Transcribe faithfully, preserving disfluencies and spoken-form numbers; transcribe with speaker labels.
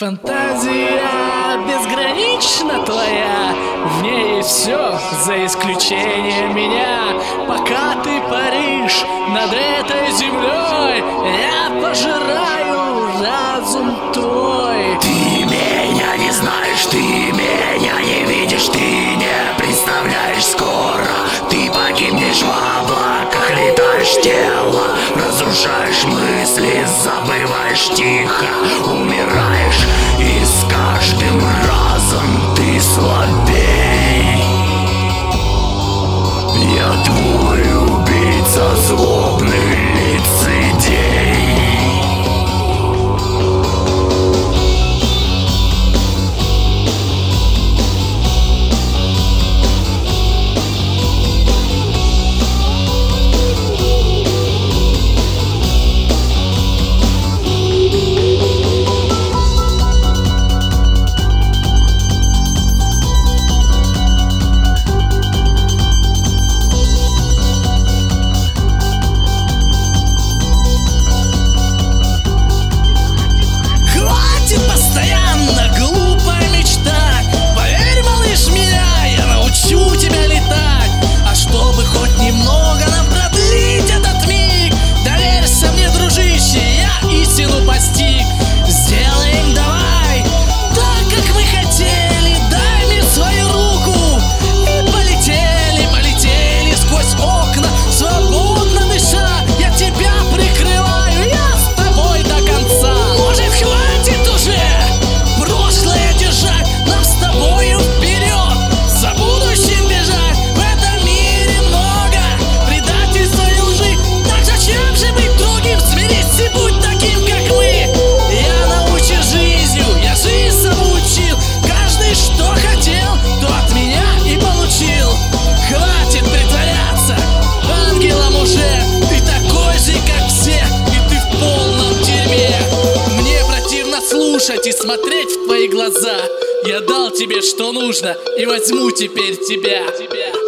Speaker 1: Фантазия безгранична твоя, в ней есть все, за исключением меня. Пока ты паришь над этой землей, я пожираю разум твой.
Speaker 2: Ты меня не знаешь, ты меня не видишь, ты не представляешь скоро. Ты погибнешь в облаках, летаешь тело, разрушаешь мысли, забываешь тихо, умираешь, и с каждым разом ты слабей. Я твой убийца, злобный лицедей.
Speaker 1: Слушать и смотреть в твои глаза. Я дал тебе, что нужно, и возьму теперь тебя.